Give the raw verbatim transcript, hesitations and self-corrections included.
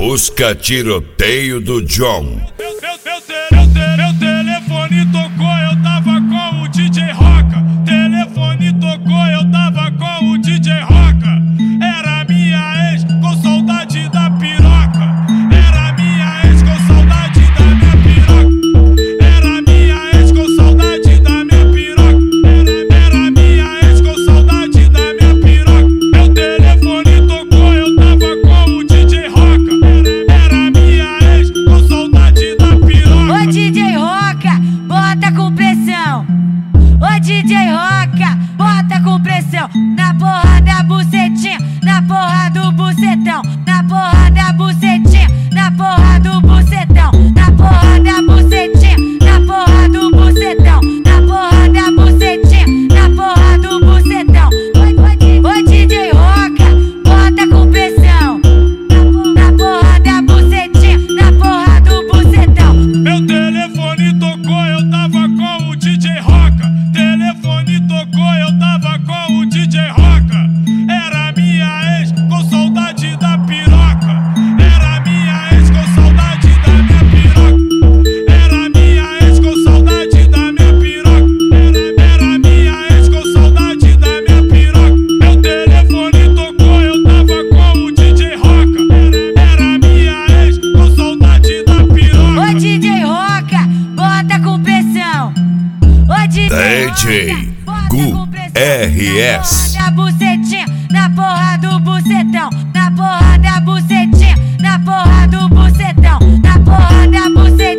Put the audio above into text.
Busca tiroteio do John. Meu, meu, meu, meu, meu, meu telefone tocou, eu tava com o D J Roca. Telefone tocou, eu tava com o D J Roca. Era minha ex com saudade da piroca. Era minha ex com saudade da minha piroca. Era minha ex com saudade da minha piroca. Era, era minha ex com saudade da minha piroca. Meu telefone tocou, eu tava com o D J Roca. Era minha ex com saudade da piroca. Ô D J Roca, bota com pressão. Ô D J Roca, bota com pressão. Na porra da bucetinha, na porra do bucetão. Na porra da bucetinha, na porra do bucetão. Na porra da bucetinha, na porra do bucetão. Na porra da bucetinha, na porra do bucetão. Ô D J Roca, bota com pressão. Na porra da bucetinha, na porra do bucetão. Meu telefone tocou, eu tava com o D J Roca. Telefone tocou, eu tava com o D J Roca. Era minha ex com saudade da piroca. Era minha ex com saudade da minha piroca. Era minha ex com saudade da minha piroca. Era, era minha ex com saudade da minha piroca. Meu telefone tocou, eu tava com o D J Roca. Era minha ex com saudade da piroca. Ô D J Roca, bota com pressão. Ô D D J Gu R S. Na bucetinha, na porra do bucetão. Na porra da bucetinha, na porra do bucetão. Na porra da bucetinha.